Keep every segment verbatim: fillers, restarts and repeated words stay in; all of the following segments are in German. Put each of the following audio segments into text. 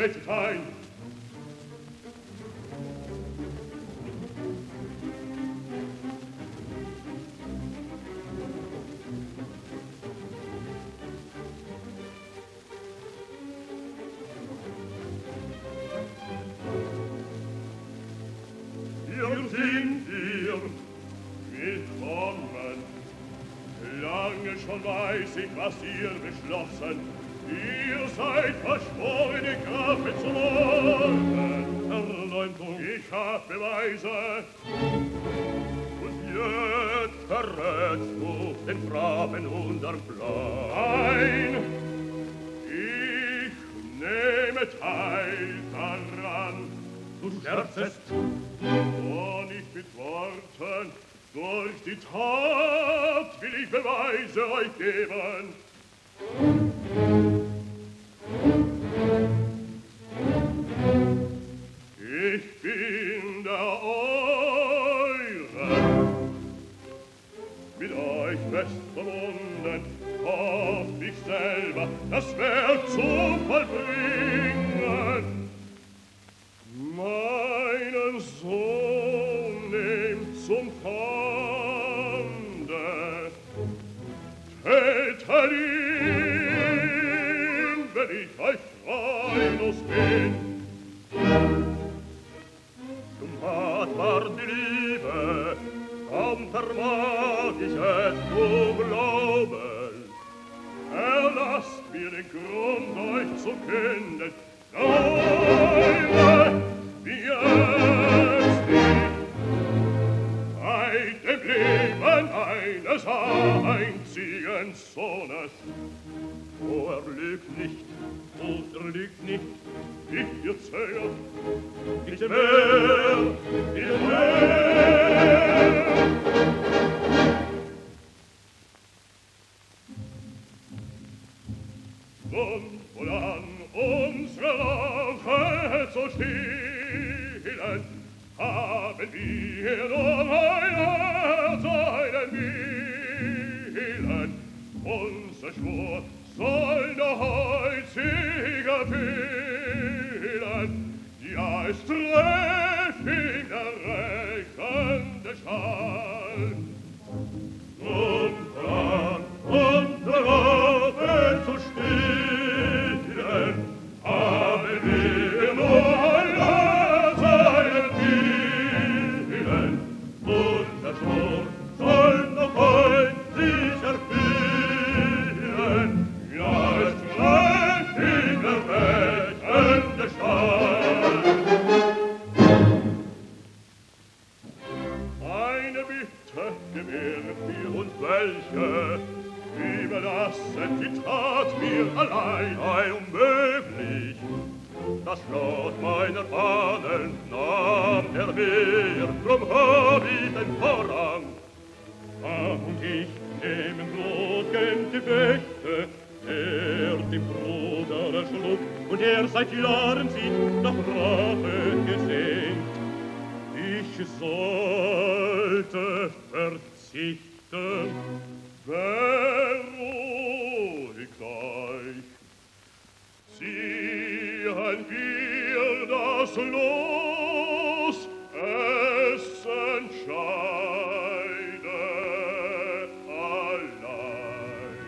tretet ein. Hier sind wir, willkommen. Lange schon weiß ich, was ihr beschlossen. Ihr seid verschworen, die Grafe zu wollen. Verleumdung, ich hab Beweise. Und jetzt verrätst du den braven Hundertblau. Nein, ich nehme teil daran. Du scherzest, und nicht mit Worten, durch die Tat will ich Beweise euch geben. Ich bin der Eure, mit euch fest verbunden, hoff ich selber, das Werk zu vollbringen. Meinen Sohn nehmt zum Pfande, tätet ihn, wenn ich euch freilos bin. Zum Tat war die Liebe, kaum vermag ich es zu glauben. Erlasst mir den Grund, euch zu künden, Eure, wie jetzt ich, bei dem Leben eines einzigen Sohnes. Oh, er lügt nicht, oh, er lügt nicht, ich erzähle, bitte mehr, bitte mehr. Nun, wohlan, unsere Lache zu stillen, haben wir nur ein Herz, einen Willen. Unser Schwur soll der Heutiger fehlen, ja, es treff ihn der rächende Schall. Nun, wohlan, unsere Lache zu stillen, haben wir nur ein Herz, einen Willen. Unser Schwur soll noch heut sich erfüllen, ja, es trägt in der rächende Schall. Eine Bitte gewähret mir, und welche? Überlassen die Tat mir allein, ein unmöglich. Das Lot meiner Ahnen nahm der Meer, drum hab ich den Vorrang. Ah, und ich nehme bloß gern die Wächte, der dem Bruder erschlug, und er seit Jahren sieht nach Rache gesehnt. Ich sollte verzichten, beruhigt euch, ziehen wir das Los, es entscheide allein.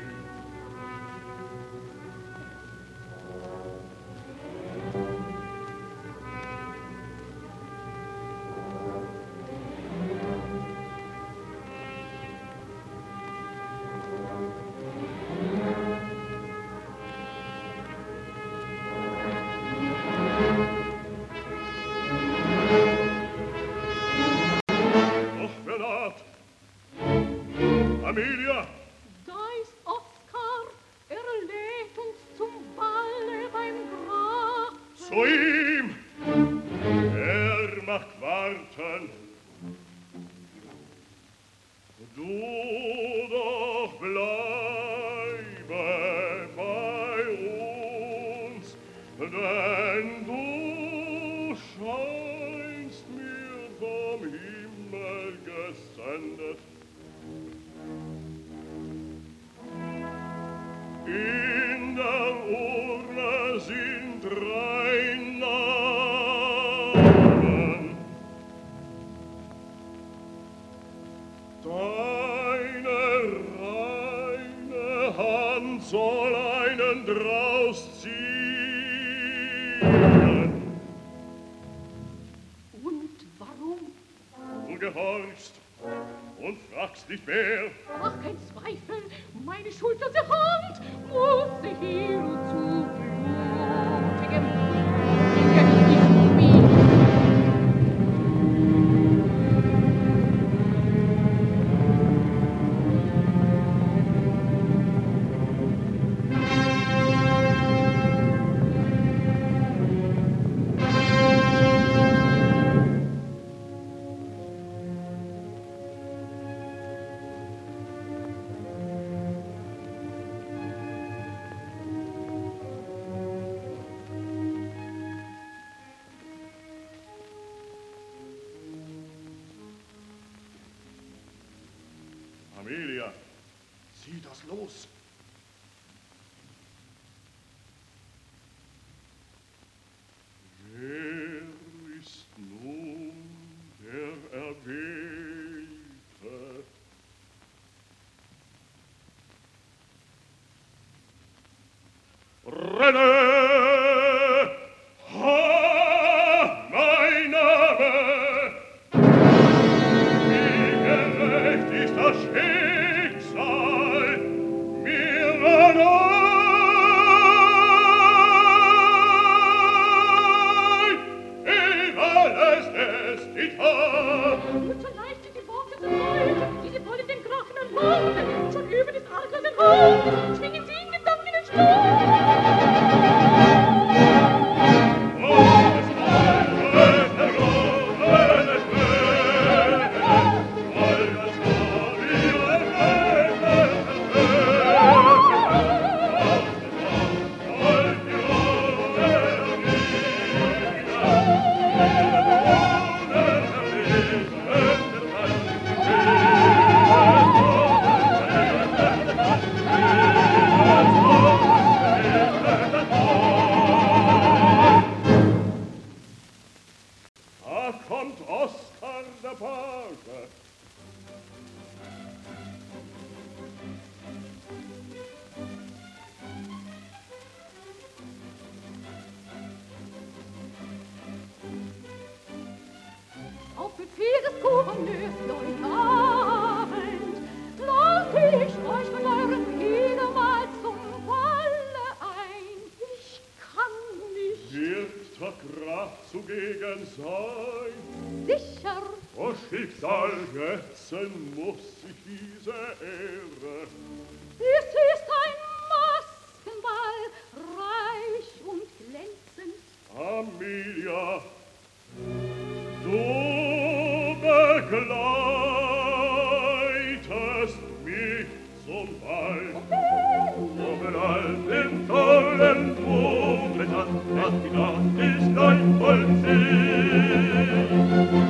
Amelia! Da ist Oskar, er lädt uns zum Balle beim Grab. Zu ihm! Er macht warten. Du doch bleibe bei uns, denn du scheinst mir vom Himmel gesendet. In der Urne sind drei Deine reine Hand soll einen draus ziehen. Und warum? Du gehorchst und fragst nicht mehr. Ach, kein Zweifel, meine schuldlose Hand muss sich hierzu blutigen Bringe ich mir. Amelia, sieh das los. Wer ist nun der Erwählte? Renne! Ha, mein Name! Wie gerecht ist das Schicksal mir allein! Überlässt es die Tat! Und so leicht die Worte zu deuten, die sie wollen den Grafen ermorden, schon über des Adlers den Haupt, schwingen sie in Gedanken den Sturm. Da kommt Oskar der Page. Auf Befehl des Gouverneurs Leutnant lade ich euch von eurem Heere mal zum Walle ein. Ich kann nicht. Wird der Graf zugegen sein? Sicher. O Schicksal, jetzt muss ich diese Ehre. Es ist ein Maskenball, reich und glänzend. Amelia, du begleitest mich zum Ball. Überall den tollen Trumpet an, dass die Nacht ist ein Vollziehen.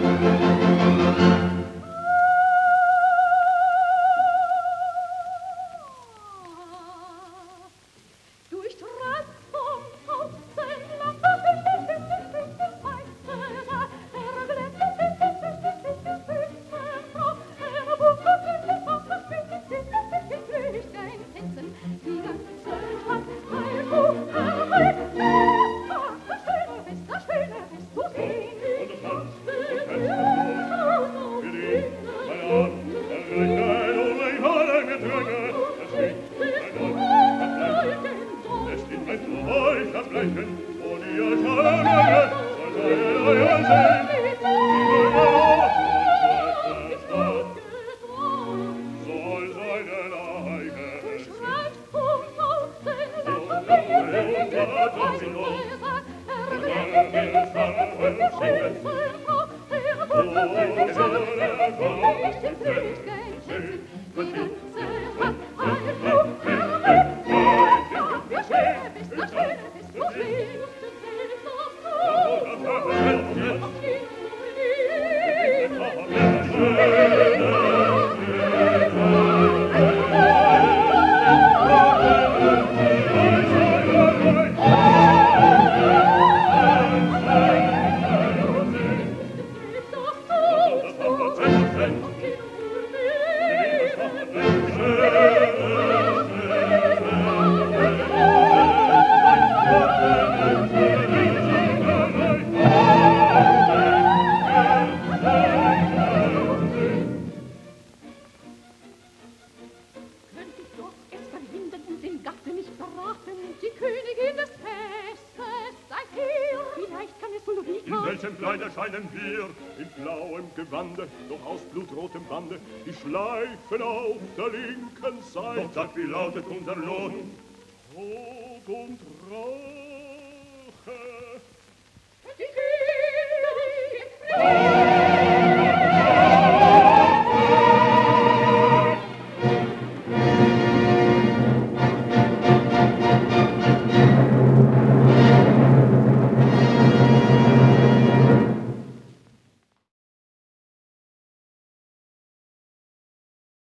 Durch Trans vom Außenland Schöne Fest, das schöne Fest zu sehen. Und tanzt und tanzt Zeit erscheinen wir in blauem Gewande, doch aus blutrotem Bande, die Schleifen auf der linken Seite. Doch sagt, wie lautet unser Lohn? Tod und Rache. Die Kinder, die